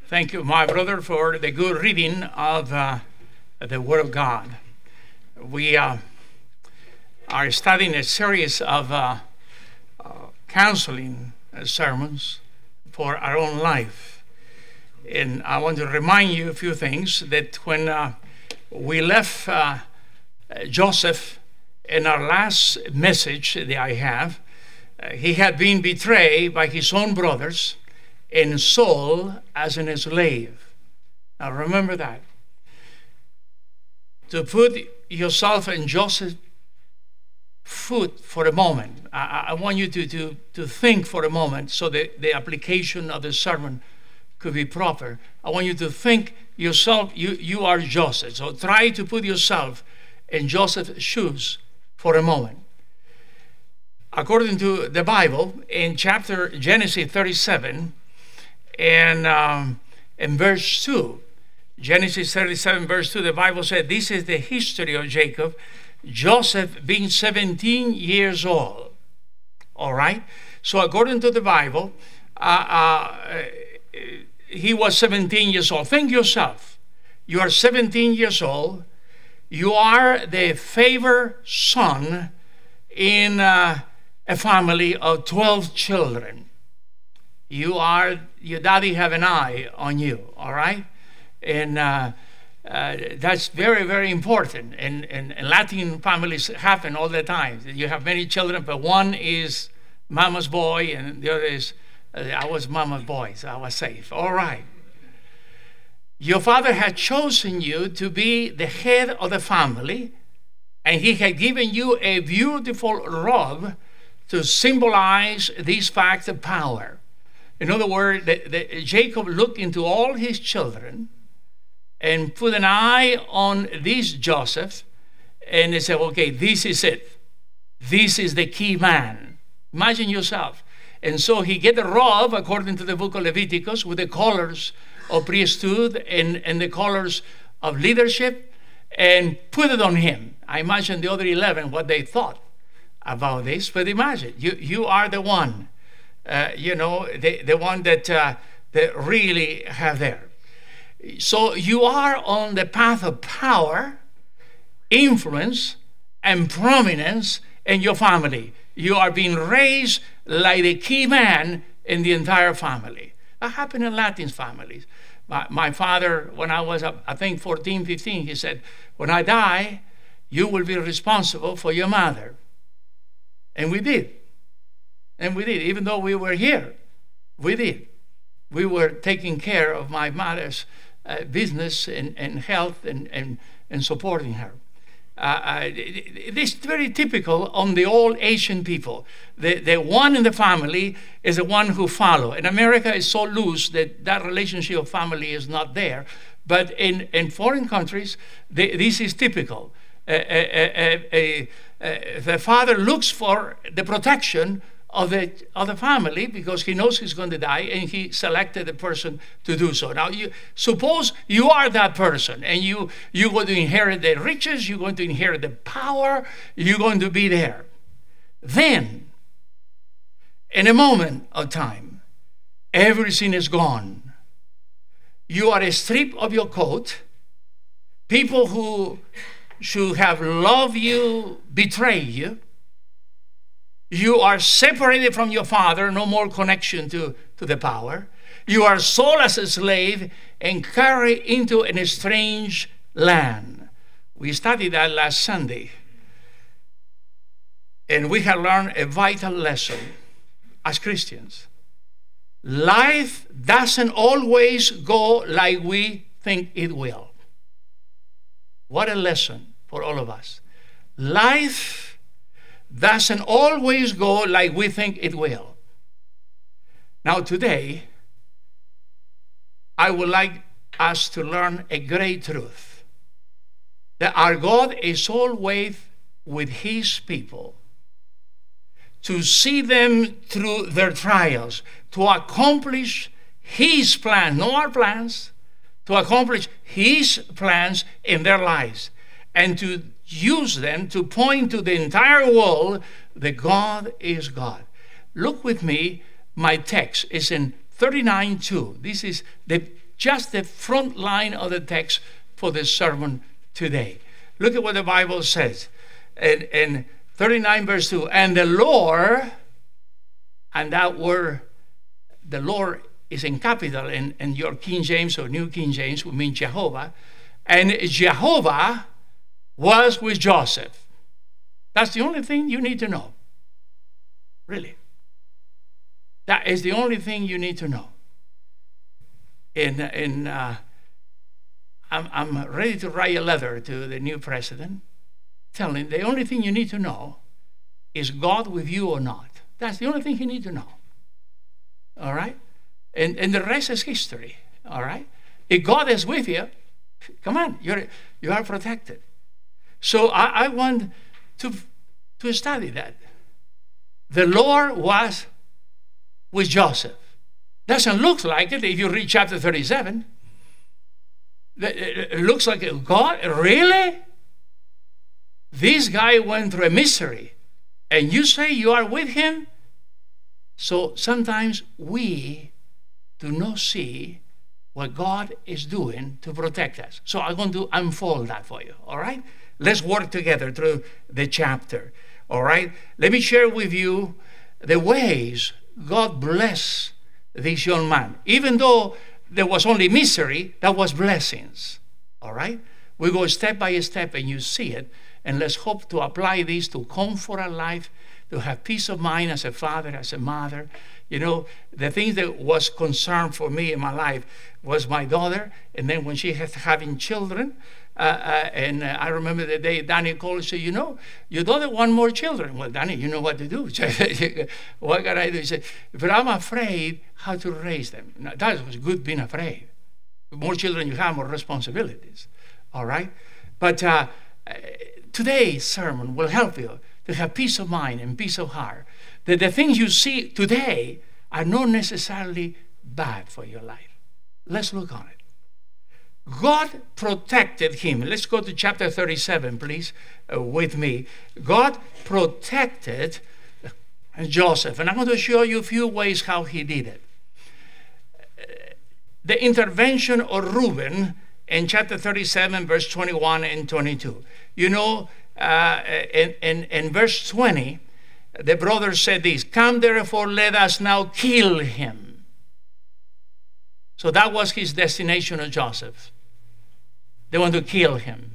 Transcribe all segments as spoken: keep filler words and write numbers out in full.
Thank you, my brother, for the good reading of uh, the Word of God. We uh, are studying a series of uh, uh, counseling sermons for our own life. And I want to remind you a few things that when uh, we left uh, Joseph in our last message that I have, uh, he had been betrayed by his own brothers and sold as an slave. Now remember that. To put yourself in Joseph's foot for a moment, I, I want you to, to, to think for a moment so that the application of the sermon could be proper. I want you to think yourself, you, you are Joseph. So try to put yourself in Joseph's shoes for a moment. According to the Bible, in chapter Genesis thirty-seven, and um, in verse two, Genesis thirty-seven, verse two, the Bible said, this is the history of Jacob, Joseph being seventeen years old. All right? So according to the Bible, uh, uh, he was seventeen years old. Think yourself. You are seventeen years old. You are the favored son in uh, a family of twelve children. You are, your daddy have an eye on you, all right? And uh, uh, that's very, very important. And, and, and Latin families happen all the time. You have many children, but one is mama's boy, and the other is, uh, I was mama's boy, so I was safe. All right. Your father had chosen you to be the head of the family, and he had given you a beautiful robe to symbolize this fact of power. In other words, the, the, Jacob looked into all his children and put an eye on this Joseph, and he said, okay, this is it. This is the key man. Imagine yourself. And so he get the robe, according to the book of Leviticus, with the colors of priesthood and, and the colors of leadership, and put it on him. I imagine the other eleven, what they thought about this, but imagine, you, you are the one. Uh, you know, the, the one that, uh, that really have there. So you are on the path of power, influence, and prominence in your family. You are being raised like the key man in the entire family. That happened in Latin families. My, my father, when I was, I think, fourteen, fifteen, he said, when I die, you will be responsible for your mother. And we did. And we did, even though we were here, we did. We were taking care of my mother's uh, business and, and health and, and, and supporting her. Uh, uh, it is very typical on the old Asian people. The, the one in the family is the one who follow. In America, it's so loose that that relationship of family is not there. But in, in foreign countries, they, this is typical. Uh, uh, uh, uh, uh, the father looks for the protection of the, of the family because he knows he's going to die, and he selected a person to do so. Now, you suppose you are that person, and you, you're going to inherit the riches, you're going to inherit the power, you're going to be there. Then, in a moment of time, everything is gone. You are stripped of your coat. People who should have loved you betray you. You are separated from your father, no more connection to, to the power. You are sold as a slave and carried into an strange land. We studied that last Sunday. And we have learned a vital lesson as Christians. Life doesn't always go like we think it will. What a lesson for all of us. Life doesn't always go like we think it will. Now today, I would like us to learn a great truth. That our God is always with his people to see them through their trials, to accomplish his plan, not our plans, to accomplish his plans in their lives, and to use them to point to the entire world that God is God. Look with me, my text is in thirty-nine two. This is the just the front line of the text for the sermon today. Look at what the Bible says in, in thirty-nine verse two. And the Lord, and that word, the Lord is in capital in, in your King James or New King James, would mean Jehovah. And Jehovah was with Joseph. That's the only thing you need to know. Really. That is the only thing you need to know. In, in, uh, I'm, I'm ready to write a letter to the new president telling the only thing you need to know is God with you or not. That's the only thing you need to know. All right? And, and the rest is history. All right? If God is with you, come on, you're, you are protected. So I, I want to, to study that. The Lord was with Joseph. Doesn't look like it if you read chapter thirty-seven. It looks like, God, really? This guy went through a misery, and you say you are with him? So sometimes we do not see what God is doing to protect us. So I'm going to unfold that for you, all right? Let's work together through the chapter, all right? Let me share with you the ways God blessed this young man. Even though there was only misery, that was blessings, all right? We go step by step and you see it, and let's hope to apply this to comfort our life, to have peace of mind as a father, as a mother. You know, the thing that was concern for me in my life was my daughter, and then when she was having children, uh, uh, and uh, I remember the day Danny called and said, you know, your daughter want more children. Well, Danny, you know what to do. What can I do? He said, but I'm afraid how to raise them. Now, that was good being afraid. The more children you have, more responsibilities. All right? But uh, today's sermon will help you to have peace of mind and peace of heart. That the things you see today are not necessarily bad for your life. Let's look on it. God protected him. Let's go to chapter thirty-seven, please, uh, with me. God protected Joseph. And I'm going to show you a few ways how he did it. The intervention of Reuben in chapter thirty-seven, verse twenty-one and twenty-two. You know, uh, in, in, in verse twenty, the brothers said this, come therefore, let us now kill him. So that was his destination of Joseph. They want to kill him.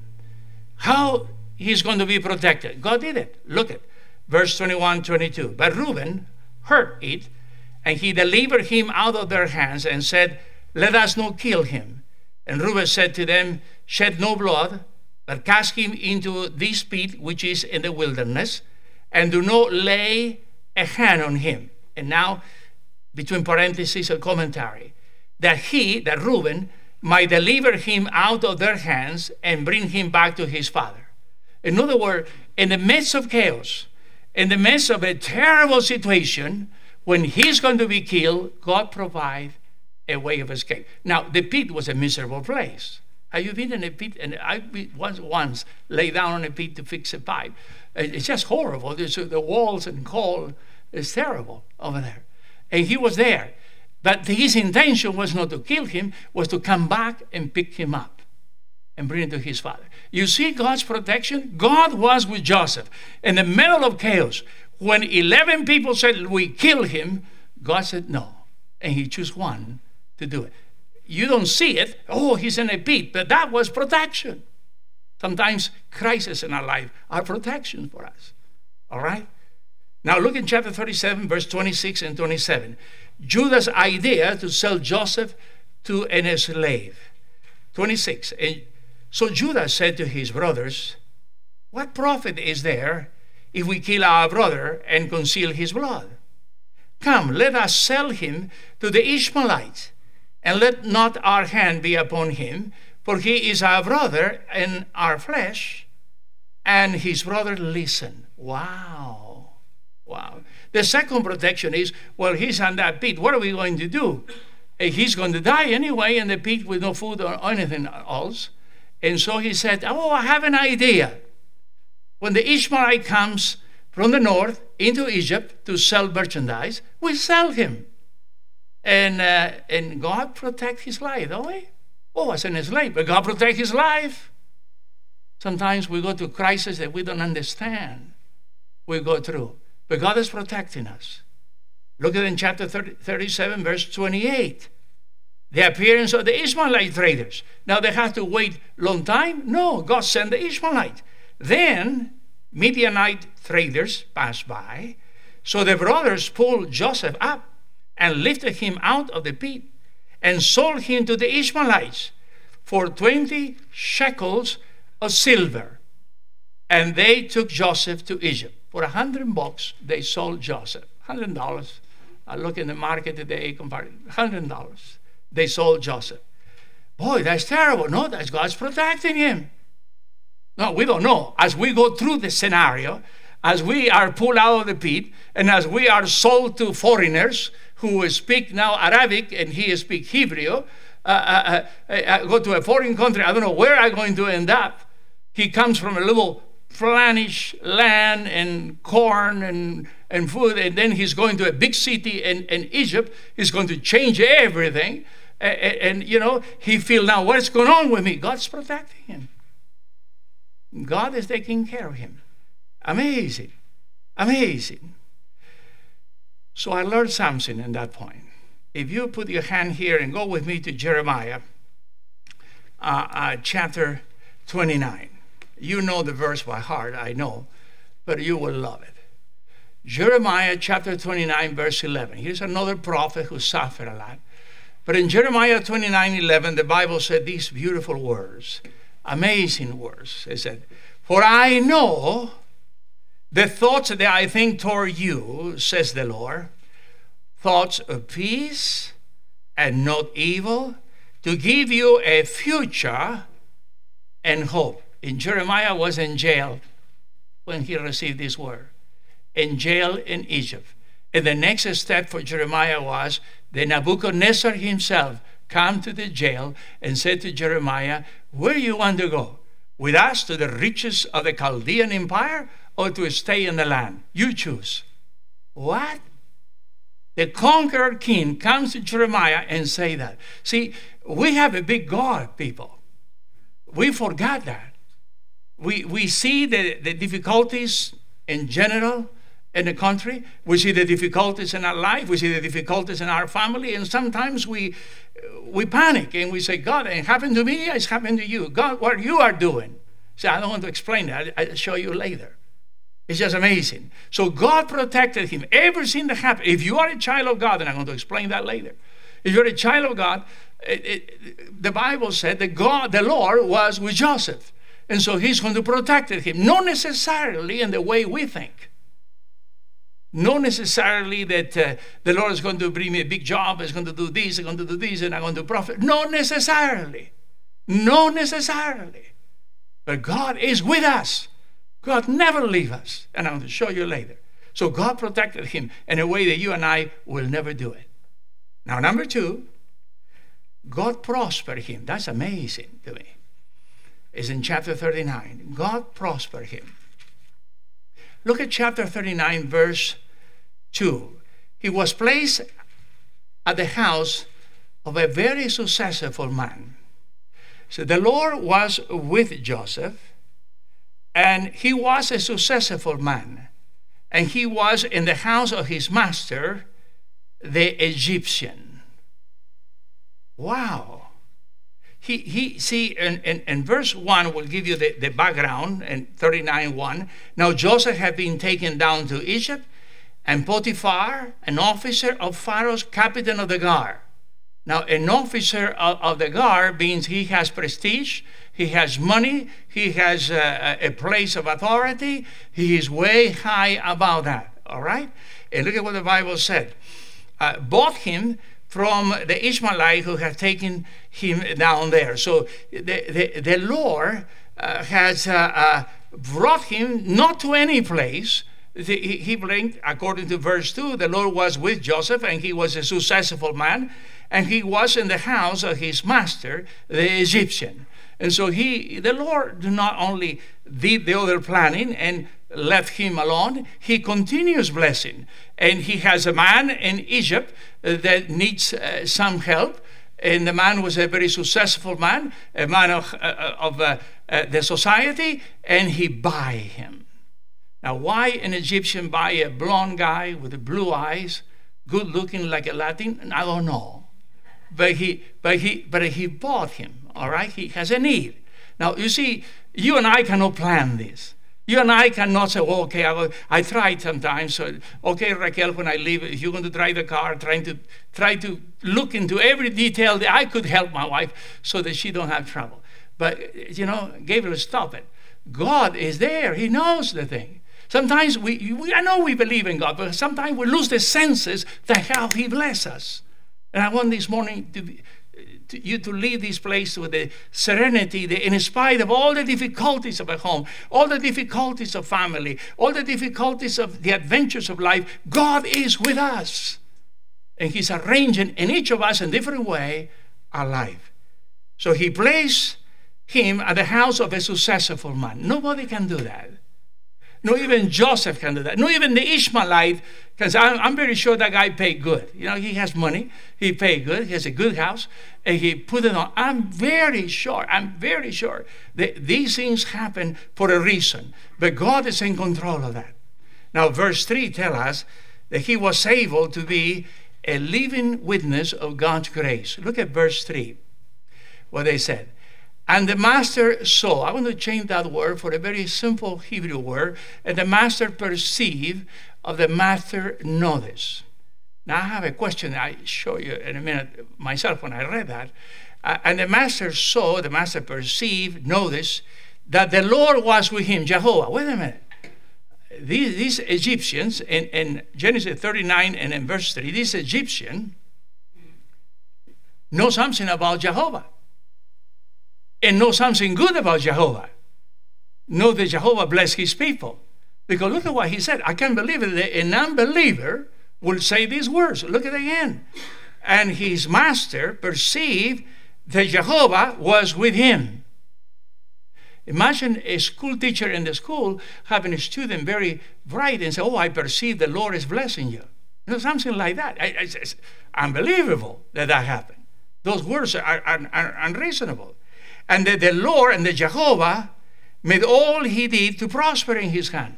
How he's going to be protected? God did it. Look at verse twenty-one, twenty-two. But Reuben heard it, and he delivered him out of their hands and said, let us not kill him. And Reuben said to them, shed no blood, but cast him into this pit which is in the wilderness, and do not lay a hand on him. And now, between parentheses, a commentary, that he, that Reuben, might deliver him out of their hands and bring him back to his father. In other words, in the midst of chaos, in the midst of a terrible situation, when he's going to be killed, God provides a way of escape. Now, the pit was a miserable place. Have you been in a pit? And I once, once lay down on a pit to fix a pipe. It's just horrible. There's the walls and cold. It's terrible over there. And he was there. But his intention was not to kill him, was to come back and pick him up and bring him to his father. You see God's protection? God was with Joseph. In the middle of chaos, when eleven people said, we kill him, God said no. And he chose one to do it. You don't see it. Oh, he's in a pit. But that was protection. Sometimes crises in our life are protection for us. All right? Now look in chapter thirty-seven, verse twenty-six and twenty-seven. Judah's idea to sell Joseph to an slave. twenty-six. And so Judah said to his brothers, what profit is there if we kill our brother and conceal his blood? Come, let us sell him to the Ishmaelites, and let not our hand be upon him, for he is our brother and our flesh. And his brother listened. Wow. Wow. The second protection is, well, he's on that pit. What are we going to do? He's going to die anyway in the pit with no food or anything else. And so he said, oh, I have an idea. When the Ishmaelite comes from the north into Egypt to sell merchandise, we sell him. And uh, and God protect his life, don't we? Oh, as an slave, but God protect his life. Sometimes we go to crises that we don't understand. We go through, but God is protecting us. Look at it in chapter thirty, thirty-seven, verse twenty-eight. The appearance of the Ishmaelite traders. Now they have to wait long time? No, God sent the Ishmaelite. Then Midianite traders passed by. So the brothers pulled Joseph up and lifted him out of the pit and sold him to the Ishmaelites for twenty shekels of silver. And they took Joseph to Egypt. For a hundred bucks, they sold Joseph. Hundred dollars. I look in the market today, compared hundred dollars. They sold Joseph. Boy, that's terrible. No, that's God's protecting him. No, we don't know. As we go through the scenario, as we are pulled out of the pit, and as we are sold to foreigners who speak now Arabic and he speaks Hebrew, uh, uh, uh, uh, go to a foreign country, I don't know where I'm going to end up. He comes from a little Flemish land and corn and, and food, and then he's going to a big city in, in Egypt. He's going to change everything. And, and, you know, he feels now, what's going on with me? God's protecting him. God is taking care of him. Amazing. Amazing. So I learned something in that point. If you put your hand here and go with me to Jeremiah uh, uh, chapter twenty-nine. You know the verse by heart, I know, but you will love it. Jeremiah chapter twenty-nine, verse eleven. Here's another prophet who suffered a lot. But in Jeremiah twenty-nine, eleven, the Bible said these beautiful words, amazing words. It said, "For I know the thoughts that I think toward you, says the Lord, thoughts of peace and not evil, to give you a future and hope." And Jeremiah was in jail when he received this word. In jail in Egypt. And the next step for Jeremiah was that Nebuchadnezzar himself came to the jail and said to Jeremiah, "Where you want to go? With us to the riches of the Chaldean empire or to stay in the land? You choose." What? The conqueror king comes to Jeremiah and say that. See, we have a big God, people. We forgot that. We we see the, the difficulties in general in the country. We see the difficulties in our life. We see the difficulties in our family. And sometimes we we panic and we say, "God, it happened to me, it's happened to you. God, what you are doing." See, I don't want to explain that. I'll show you later. It's just amazing. So God protected him. Everything that happened. If you are a child of God, and I'm going to explain that later. If you're a child of God, it, it, the Bible said that God, the Lord, was with Joseph. And so he's going to protect him. Not necessarily in the way we think. Not necessarily that uh, the Lord is going to bring me a big job, is going to do this, is going to do this, and I'm going to profit. Not necessarily. Not necessarily. But God is with us. God never leaves us. And I'm going to show you later. So God protected him in a way that you and I will never do it. Now, number two, God prospered him. That's amazing to me. Is in chapter thirty-nine. God prospered him. Look at chapter thirty-nine, verse two. He was placed at the house of a very successful man. So the Lord was with Joseph, and he was a successful man. And he was in the house of his master, the Egyptian. Wow. He, he see, in, in, in verse one will give you the, the background, in thirty-nine one. Now Joseph had been taken down to Egypt, and Potiphar, an officer of Pharaoh's captain of the guard. Now, an officer of, of the guard means he has prestige, he has money, he has a, a place of authority, he is way high about that, all right? And look at what the Bible said. Uh, bought him from the Ishmaelite who had taken him down there. So the, the, the Lord uh, has uh, uh, brought him not to any place. He, he blinked, according to verse two, the Lord was with Joseph, and he was a successful man, and he was in the house of his master, the Egyptian. And so he, the Lord not only did the other planning and left him alone, he continues blessing. And he has a man in Egypt uh, that needs uh, some help. And the man was a very successful man, a man of, uh, of uh, uh, the society, and he buy him. Now, why an Egyptian buy a blonde guy with the blue eyes, good looking like a Latin? I don't know. But he, but he, but he bought him, all right? He has a need. Now, you see, you and I cannot plan this. You and I cannot say, oh, okay, I, I tried sometimes. So, okay, Raquel, when I leave, if you're going to drive the car, trying to try to look into every detail that I could help my wife so that she don't have trouble. But, you know, Gabriel, stop it. God is there. He knows the thing. Sometimes we, we I know we believe in God, but sometimes we lose the senses that how he bless us. And I want this morning to be, to you to leave this place with the serenity, the, in spite of all the difficulties of a home, all the difficulties of family, all the difficulties of the adventures of life, God is with us. And he's arranging in each of us in different way our life. So he placed him at the house of a successful man. Nobody can do that. No, even Joseph can do that. No, even the Ishmaelite, because I'm, I'm very sure that guy paid good. You know, he has money. He paid good. He has a good house. And he put it on. I'm very sure, I'm very sure that these things happen for a reason. But God is in control of that. Now, verse three tells us that he was able to be a living witness of God's grace. Look at verse three, what they said. And the master saw, I want to change that word for a very simple Hebrew word, and the master perceived of the master notice. Now I have a question I show you in a minute myself when I read that. Uh, and the master saw, the master perceived, noticed that the Lord was with him, Jehovah. Wait a minute. These, these Egyptians, in, in Genesis thirty-nine and in verse three, this Egyptian know something about Jehovah. And know something good about Jehovah. Know that Jehovah bless his people. Because look at what he said. I can't believe it. That an unbeliever will say these words. Look at it again. And his master perceived that Jehovah was with him. Imagine a school teacher in the school having a student very bright and say, oh, I perceive the Lord is blessing you. You know, something like that. It's, it's unbelievable that that happened. Those words are, are, are unreasonable. And that the Lord and the Jehovah made all he did to prosper in his hand.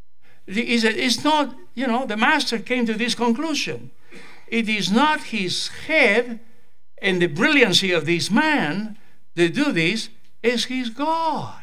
It's not, you know, the master came to this conclusion. It is not his head and the brilliancy of this man that do this, it's his God.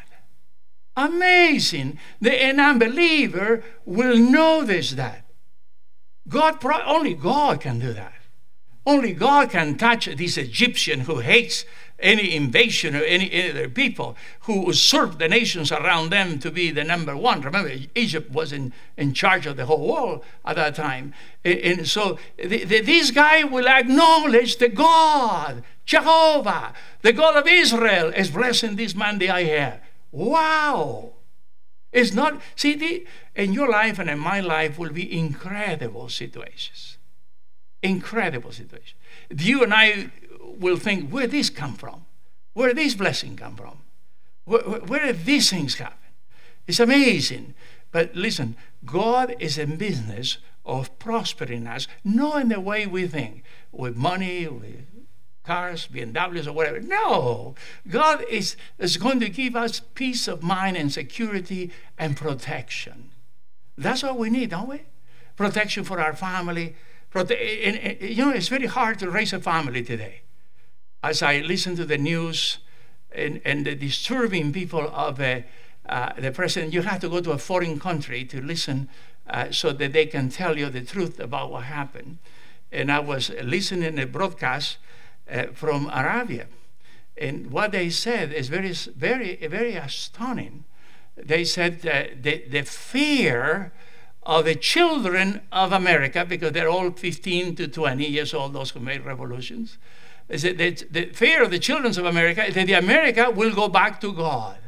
Amazing. The, an unbeliever will notice that. God, only God can do that. Only God can touch this Egyptian who hates any invasion or any other people, who usurped the nations around them to be the number one. Remember, Egypt was in, in charge of the whole world at that time. And, and so the, the, this guy will acknowledge the God, Jehovah, the God of Israel, is blessing this man that I have. Wow. It's not, see, the, in your life and in my life will be incredible situations. Incredible situations. You and I will think, where did this come from? Where did this blessing come from? Where, where, where did these things happen? It's amazing. But listen, God is in business of prospering us, not in the way we think, with money, with cars, B M Ws, or whatever. No. God is, is going to give us peace of mind and security and protection. That's what we need, don't we? Protection for our family. Prote- and, and, you know, it's very hard to raise a family today. As I listen to the news and, and the disturbing people of uh, uh, the president, you have to go to a foreign country to listen uh, so that they can tell you the truth about what happened. And I was listening to a broadcast uh, from Arabia, and what they said is very, very, very astonishing. They said that the, the fear of the children of America, because they're all fifteen to twenty years old, those who made revolutions, is that the, the fear of the children of America is that the America will go back to God.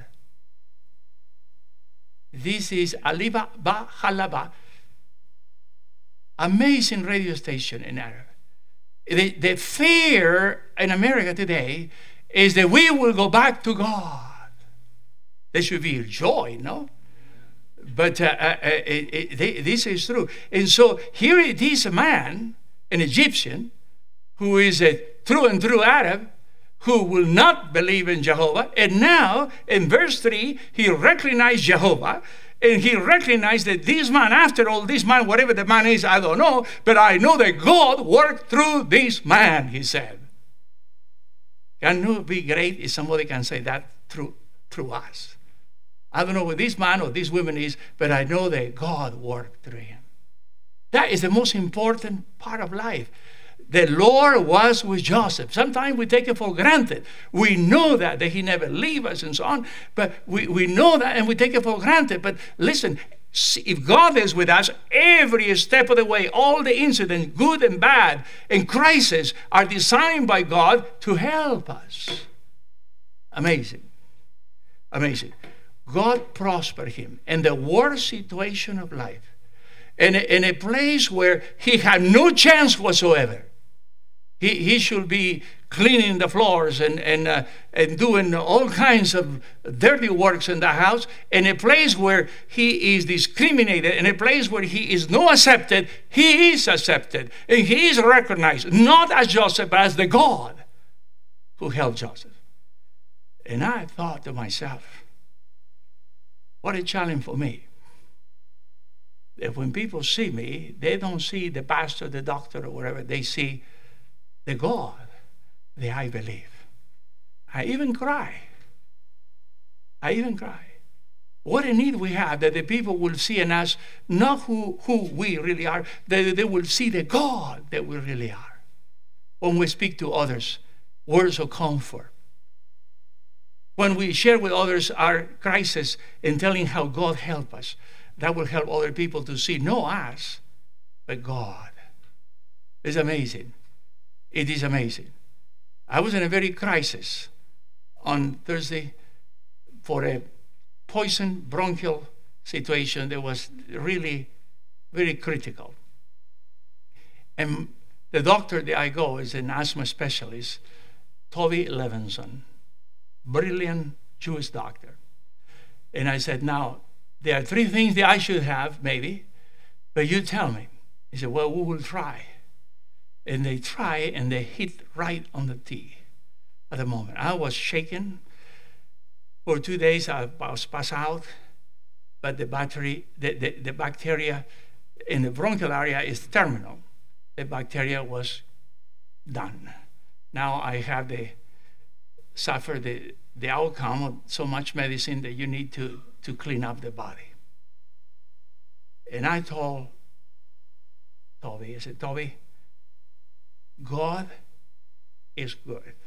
This is Aliba Ba Halaba, amazing radio station in Arab. The, the fear in America today is that we will go back to God. There should be joy, no? But uh, uh, it, it, this is true. And so here it is, a man an Egyptian who is a through and through Arab, who will not believe in Jehovah. And now, in verse three, he recognized Jehovah. And he recognized that this man, after all, this man, whatever the man is, I don't know, but I know that God worked through this man, he said. Can it be great if somebody can say that through, through us? I don't know who this man or this woman is, but I know that God worked through him. That is the most important part of life. The Lord was with Joseph. Sometimes we take it for granted. We know that, that he never leave us and so on, but we, we know that and we take it for granted. But listen, if God is with us, every step of the way, all the incidents, good and bad, and crises are designed by God to help us. Amazing. Amazing. God prospered him in the worst situation of life, in a, in a place where he had no chance whatsoever. He, he should be cleaning the floors and, and, uh, and doing all kinds of dirty works in the house, in a place where he is discriminated, in a place where he is not accepted. He is accepted, and he is recognized, not as Joseph, but as the God who helped Joseph. And I thought to myself, what a challenge for me. That when people see me, they don't see the pastor, the doctor, or whatever. They see the God that I believe. I even cry. I even cry. What a need we have that the people will see in us not who, who we really are, that they will see the God that we really are. When we speak to others, words of comfort. When we share with others our crisis and telling how God helped us, that will help other people to see not us, but God. It's amazing. It is amazing. I was in a very crisis on Thursday for a poison bronchial situation that was really very critical. And the doctor that I go is an asthma specialist, Toby Levinson, brilliant Jewish doctor. And I said, now, there are three things that I should have, maybe, but you tell me. He said, well, we will try. And they try, and they hit right on the T at the moment. I was shaken. For two days, I was passed out. But the, battery, the, the, the bacteria in the bronchial area is terminal. The bacteria was done. Now I have the suffer the, the outcome of so much medicine that you need to, to clean up the body. And I told Toby, I said, Toby, God is good. I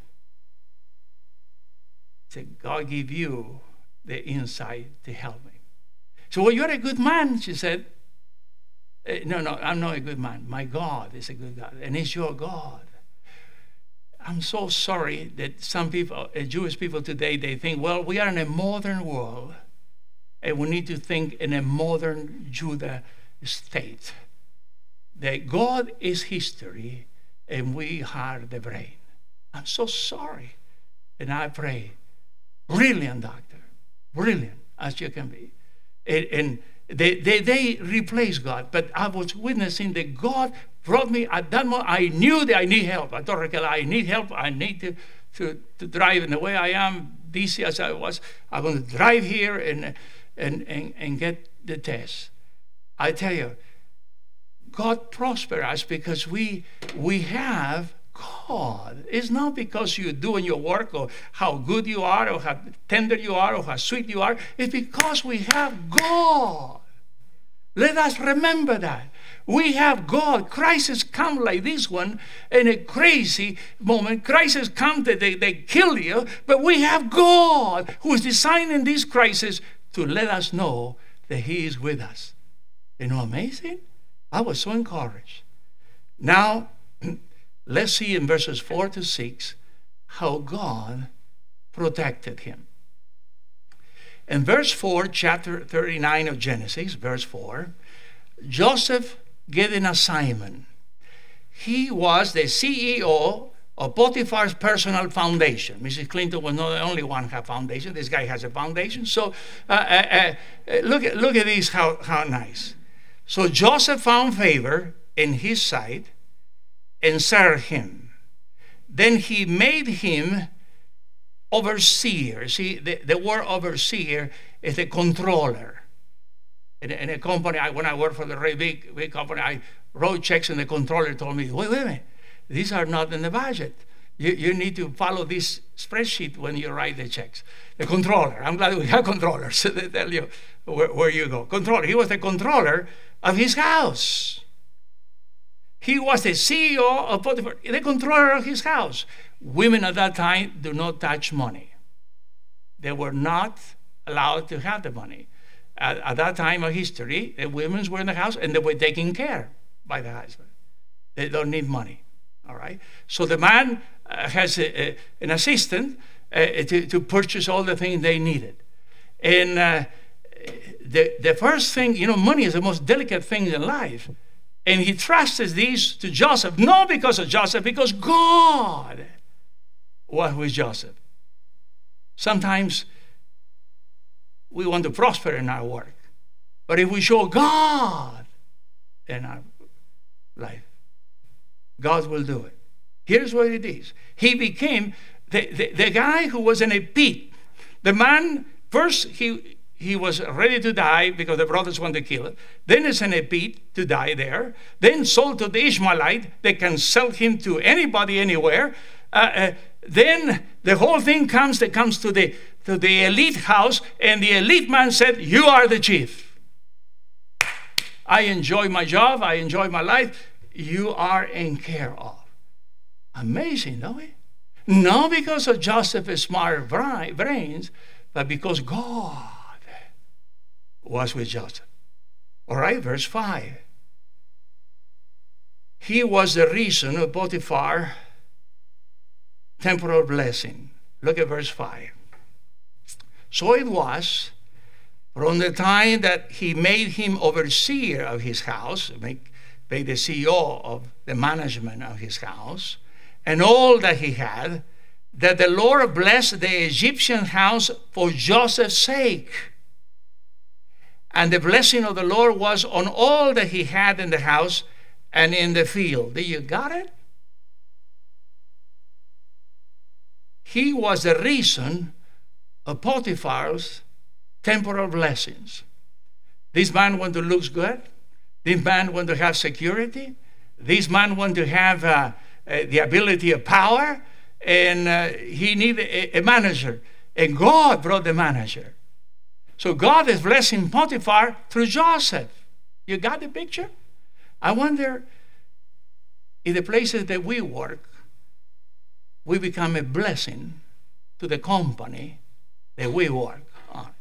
said, God give you the insight to help me. So, well, you're a good man, she said. No, no, I'm not a good man. My God is a good God, and it's your God. I'm so sorry that some people, uh, Jewish people today, they think, well, we are in a modern world, and we need to think in a modern Judah state. That God is history, and we are the brain. I'm so sorry. And I pray, brilliant doctor, brilliant as you can be. And, and they, they, they replace God. But I was witnessing that God brought me at that moment. I knew that I need help. I told Raquel, I need help. I need to, to, to drive in the way I am, busy as I was. I'm going to drive here and, and, and, and get the test. I tell you, God prosper us because we we have God. It's not because you're doing your work or how good you are or how tender you are or how sweet you are. It's because we have God. Let us remember that. We have God. Crises come like this one in a crazy moment. Crises come that they, they kill you, but we have God who is designing this crisis to let us know that He is with us. You know, amazing? I was so encouraged. Now, let's see in verses four to six how God protected him. In verse four, chapter thirty-nine of Genesis, verse four, Joseph get an assignment. He was the C E O of Potiphar's personal foundation. Missus Clinton was not the only one who had foundation. This guy has a foundation. So uh, uh, uh, look at look at this, how, how nice. So Joseph found favor in his sight, and served him. Then he made him overseer. See, the, the word overseer is a controller. In a, in a company, I, when I worked for the very big, big company, I wrote checks and the controller told me, wait, wait a minute, these are not in the budget. You, you need to follow this spreadsheet when you write the checks. The controller, I'm glad we have controllers. So they tell you where, where you go. Controller, he was the controller of his house. He was the C E O of Potiphar, the controller of his house. Women at that time do not touch money. They were not allowed to have the money. At, at that time of history, the women were in the house and they were taken care by the husband. They don't need money, all right? So the man uh, has a, a, an assistant uh, to, to purchase all the things they needed. And uh, the, the first thing, you know, money is the most delicate thing in life. And he trusted these to Joseph, not because of Joseph, because God was with Joseph. Sometimes we want to prosper in our work, but if we show God in our life, God will do it. Here's what it is. He became the, the, the guy who was in a pit. The man, first he he was ready to die because the brothers wanted to kill him. Then he's in a pit to die there. Then sold to the Ishmaelite. They can sell him to anybody, anywhere. Uh, uh, then the whole thing comes, that comes to the, to the elite house, and the elite man said, you are the chief. I enjoy my job. I enjoy my life. You are in care of. Amazing, don't we? Not because of Joseph's smart brains, but because God was with Joseph. All right, verse five. He was the reason of Potiphar's temporal blessing. Look at verse five. So it was from the time that he made him overseer of his house, make, made the C E O of the management of his house, and all that he had, that the Lord blessed the Egyptian house for Joseph's sake. And the blessing of the Lord was on all that he had in the house and in the field. Do you got it? He was the reason of Potiphar's temporal blessings. This man wanted to look good. This man wanted to have security. This man wanted to have uh, uh, the ability of power. And uh, he needed a, a manager. And God brought the manager. So God is blessing Potiphar through Joseph. You got the picture? I wonder in the places that we work, we become a blessing to the company that we work on.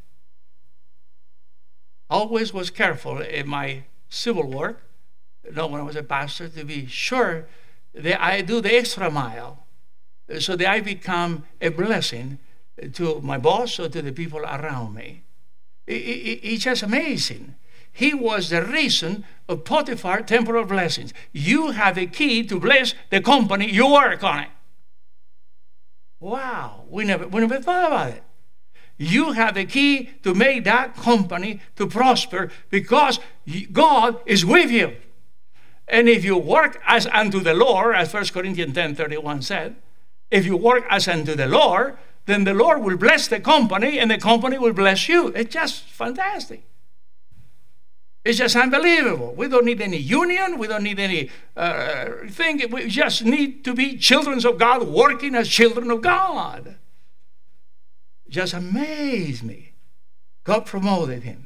Always was careful in my civil work, you know, when I was a pastor, to be sure that I do the extra mile so that I become a blessing to my boss or to the people around me. It, it, it's just amazing. He was the reason of Potiphar's temporal blessings. You have a key to bless the company you work on it. Wow, we never, we never thought about it. You have the key to make that company to prosper because God is with you. And if you work as unto the Lord, as First Corinthians ten thirty-one said, if you work as unto the Lord, then the Lord will bless the company and the company will bless you. It's just fantastic. It's just unbelievable. We don't need any union. We don't need any uh, thing. We just need to be children of God, working as children of God. Just amazed me. God promoted him.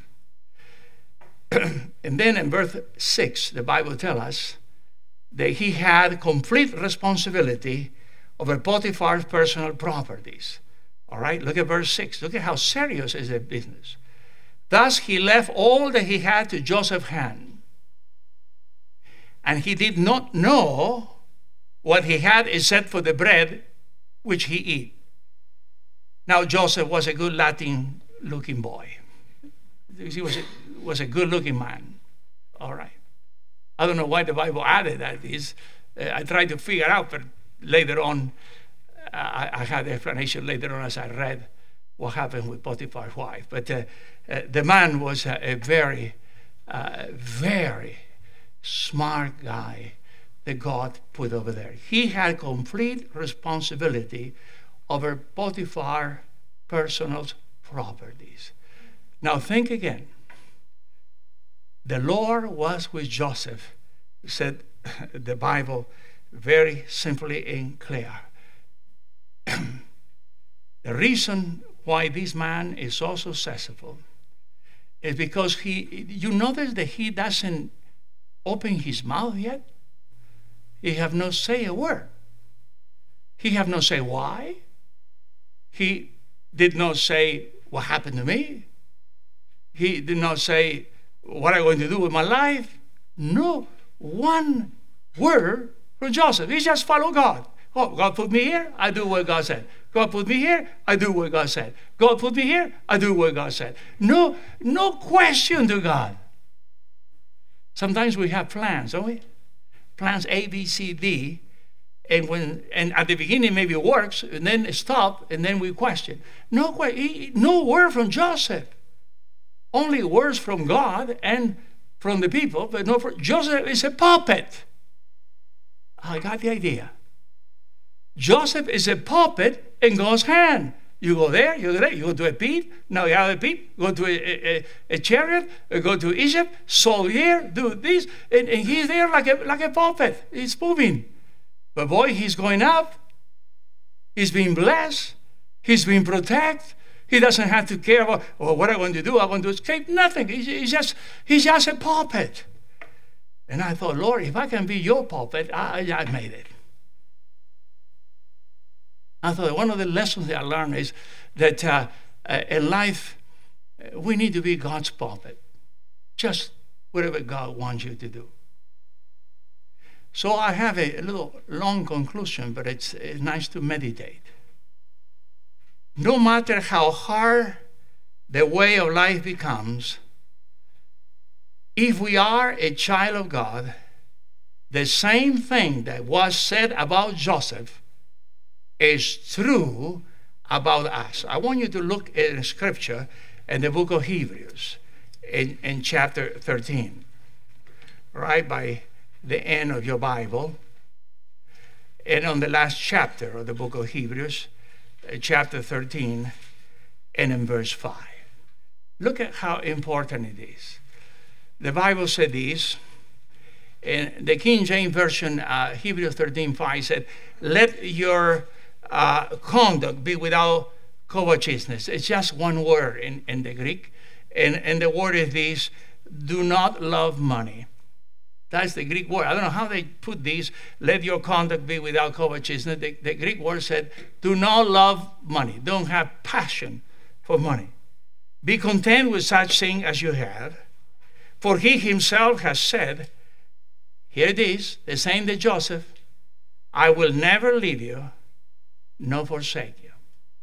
And then in verse six, the Bible tells us that he had complete responsibility over Potiphar's personal properties. All right, look at verse six. Look at how serious is the business. Thus he left all that he had to Joseph's hand. And he did not know what he had except for the bread which he eat. Now Joseph was a good Latin-looking boy. He was a, was a good-looking man. All right. I don't know why the Bible added that. Is uh, I tried to figure out, but later on, uh, I, I had the explanation later on as I read what happened with Potiphar's wife. But uh, uh, the man was a, a very, uh, very smart guy, that God put over there. He had complete responsibility over Potiphar's personal properties. Now think again. The Lord was with Joseph, said the Bible very simply and clear. The reason why this man is so successful is because he, you notice that he doesn't open his mouth yet. He have not say a word. He have not say why. He did not say what happened to me. He did not say what I'm going to do with my life. No, one word from Joseph. He just follow God. Oh, God put me here, I do what God said. God put me here, I do what God said. God put me here, I do what God said. No, no question to God. Sometimes we have plans, don't we? Plans A, B, C, D, and when and at the beginning maybe it works, and then it stop, and then we question. No, no word from Joseph. Only words from God and from the people, but no. Joseph is a puppet. I got the idea. Joseph is a puppet in God's hand. You go there, you go there, you go to a pit, now you have a pit, go to a, a, a chariot, go to Egypt, sold here, do this, and, and he's there like a, like a puppet. He's moving. But boy, he's going up. He's being blessed. He's being protected. He doesn't have to care about, oh, what I'm going to do. I'm going to escape. Nothing. He's, he's, just, he's just a puppet. And I thought, Lord, if I can be your puppet, I, I made it. I thought one of the lessons that I learned is that uh, uh, in life, we need to be God's puppet. Just whatever God wants you to do. So I have a, a little long conclusion, but it's, it's nice to meditate. No matter how hard the way of life becomes, if we are a child of God, the same thing that was said about Joseph is true about us. I want you to look at scripture in the book of Hebrews in, in chapter thirteen, right by the end of your Bible, and on the last chapter of the book of Hebrews, chapter thirteen, and in verse five. Look at how important it is. The Bible said this, and the King James Version, uh, Hebrews thirteen five said, let your uh, conduct be without covetousness. It's just one word in, in the Greek, and, and the word is this, do not love money. That's the Greek word. I don't know how they put these. Let your conduct be without covetousness. The, the Greek word said, do not love money. Don't have passion for money. Be content with such thing as you have. For he himself has said, here it is, the same that Joseph, I will never leave you, nor forsake you.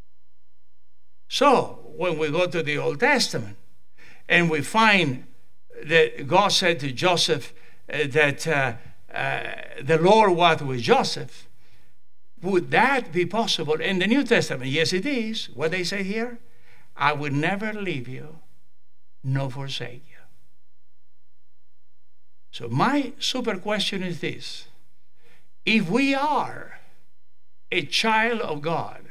So, when we go to the Old Testament, and we find that God said to Joseph, Uh, that uh, uh, the Lord was with Joseph, would that be possible in the New Testament? Yes, it is. What they say here, I will never leave you, nor forsake you. So my super question is this. If we are a child of God,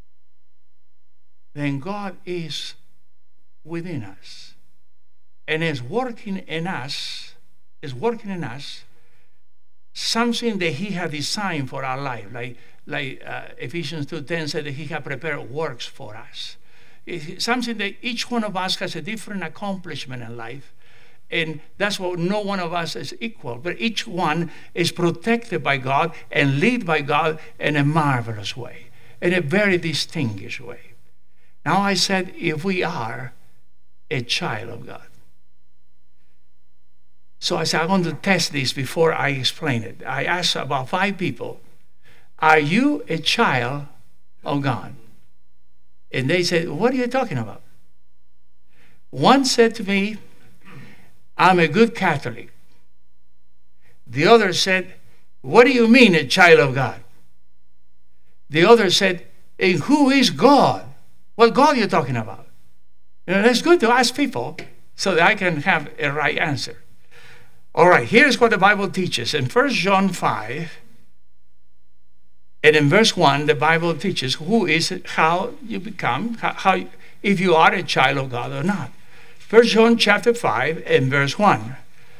then God is within us and is working in us is working in us something that he has designed for our life. Like, like uh, Ephesians two ten said that he has prepared works for us. It's something that each one of us has a different accomplishment in life. And that's why no one of us is equal. But each one is protected by God and led by God in a marvelous way, in a very distinguished way. Now I said, if we are a child of God. So I said, I want to test this before I explain it. I asked about five people, are you a child of God? And they said, what are you talking about? One said to me, I'm a good Catholic. The other said, what do you mean a child of God? The other said, and who is God? What God are you talking about? You know, it's good to ask people so that I can have a right answer. All right, here's what the Bible teaches. In First John five, and in verse one, the Bible teaches who is it, how you become, how, how if you are a child of God or not. First John chapter five and verse one.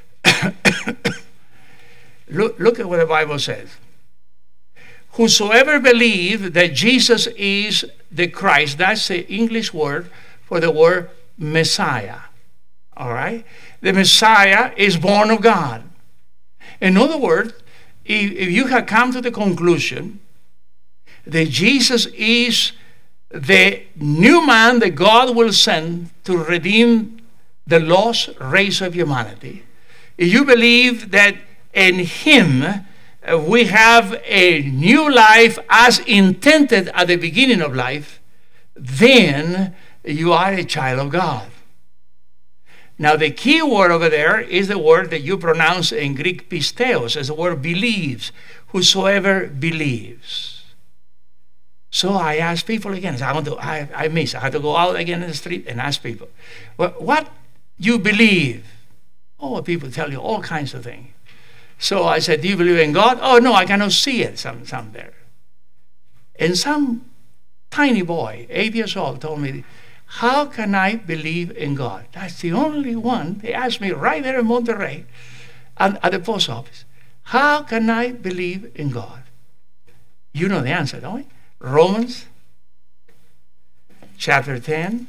look, look at what the Bible says. Whosoever believe that Jesus is the Christ, that's the English word for the word Messiah. All right? The Messiah is born of God. In other words, if, if you have come to the conclusion that Jesus is the new man that God will send to redeem the lost race of humanity, if you believe that in him uh, we have a new life as intended at the beginning of life, then you are a child of God. Now, the key word over there is the word that you pronounce in Greek pisteos, as the word believes, whosoever believes. So I ask people again, I, want to, I, I miss, I have to go out again in the street and ask people, well, what you believe? Oh, people tell you all kinds of things. So I said, do you believe in God? Oh, no, I cannot see it, some, some there. And some tiny boy, eight years old, told me, how can I believe in God? That's the only one. They asked me right there in Monterrey at, at the post office. How can I believe in God? You know the answer, don't you? Romans chapter ten.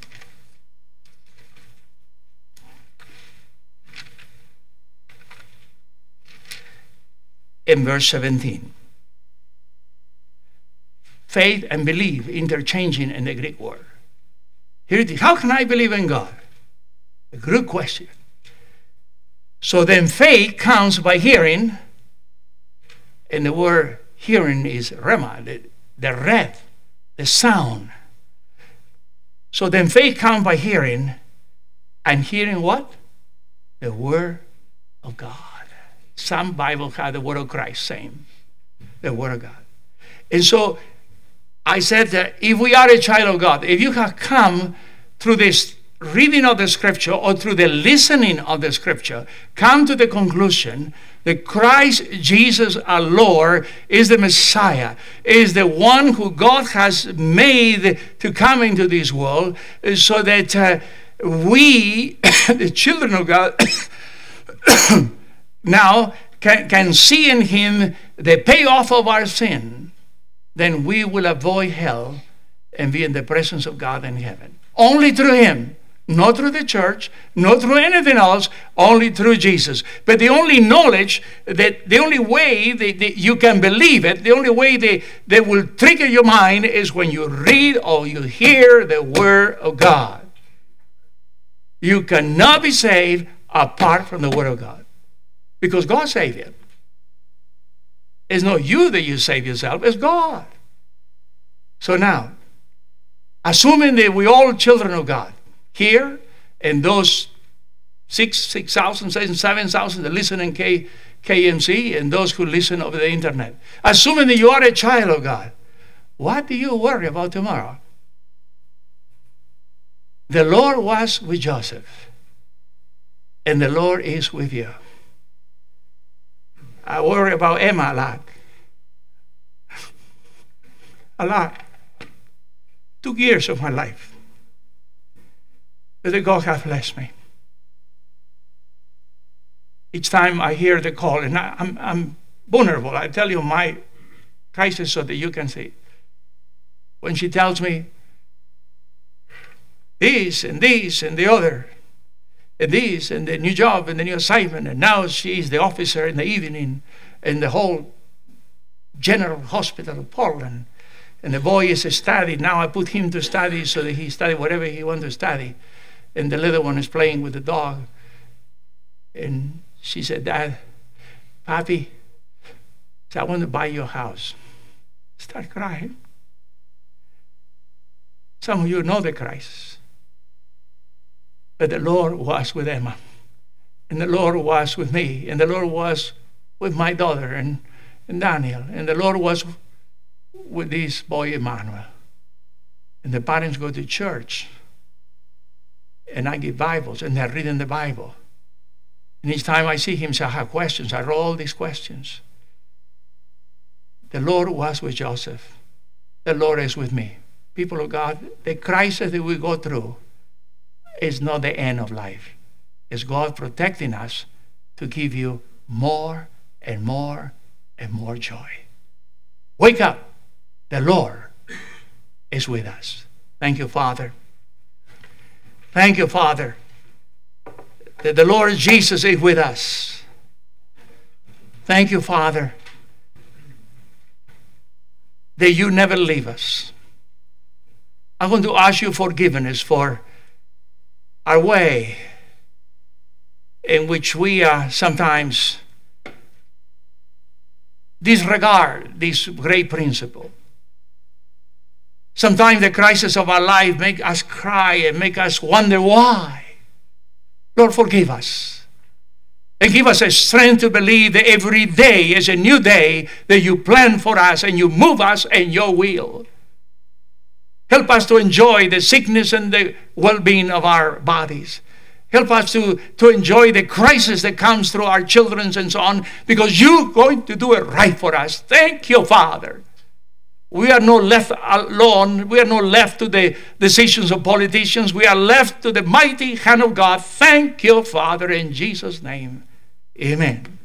In verse seventeen. Faith and believe interchanging in the Greek word. Here it is. How can I believe in God? A good question. So then faith comes by hearing, and the word hearing is rhema, the, the red, the sound. So then faith comes by hearing, and hearing what? The word of God. Some Bible have the word of Christ, same. The word of God. And so I said that if we are a child of God, if you have come through this reading of the scripture or through the listening of the scripture, come to the conclusion that Christ Jesus our Lord is the Messiah, is the one who God has made to come into this world, so that uh, we, the children of God, now can, can see in him the payoff of our sin, then we will avoid hell and be in the presence of God in heaven. Only through him, not through the church, not through anything else, only through Jesus. But the only knowledge, that the only way that, that you can believe it, the only way that, that will trigger your mind is when you read or you hear the word of God. You cannot be saved apart from the word of God, because God saved you. It's not you that you save yourself, it's God. So now, assuming that we all children of God here, and those six, six thousand, seven thousand that listen in K, KMC, and those who listen over the internet, assuming that you are a child of God, what do you worry about tomorrow? The Lord was with Joseph, and the Lord is with you. I worry about Emma a lot. A lot. Two years of my life. But God has blessed me. Each time I hear the call, and I, I'm, I'm vulnerable. I tell you my crisis so that you can see. When she tells me this and this and the other, and this and the new job and the new assignment, and now she's the officer in the evening in the whole general hospital of Portland, and the boy is studying. Now I put him to study so that he study whatever he wants to study, and the little one is playing with the dog. And she said, Dad, Papi, I want to buy your house. Start crying. Some of you know the crisis. But the Lord was with Emma, and the Lord was with me, and the Lord was with my daughter and, and Daniel, and the Lord was with this boy Emmanuel. And the parents go to church, and I give Bibles, and they're reading the Bible. And each time I see him, say, I have questions. I wrote all these questions. The Lord was with Joseph. The Lord is with me. People of God, the crisis that we go through is not the end of life. It's God protecting us to give you more and more and more joy. Wake up. The Lord is with us. Thank you, Father. Thank you, Father, that the Lord Jesus is with us. Thank you, Father, that you never leave us. I'm going to ask you forgiveness for our way in which we uh, sometimes disregard this great principle. Sometimes the crisis of our life make us cry and make us wonder why. Lord, forgive us. And give us a strength to believe that every day is a new day that you plan for us and you move us in your will. Help us to enjoy the sickness and the well-being of our bodies. Help us to, to enjoy the crisis that comes through our children and so on, because you're going to do it right for us. Thank you, Father. We are not left alone. We are not left to the decisions of politicians. We are left to the mighty hand of God. Thank you, Father, in Jesus' name. Amen.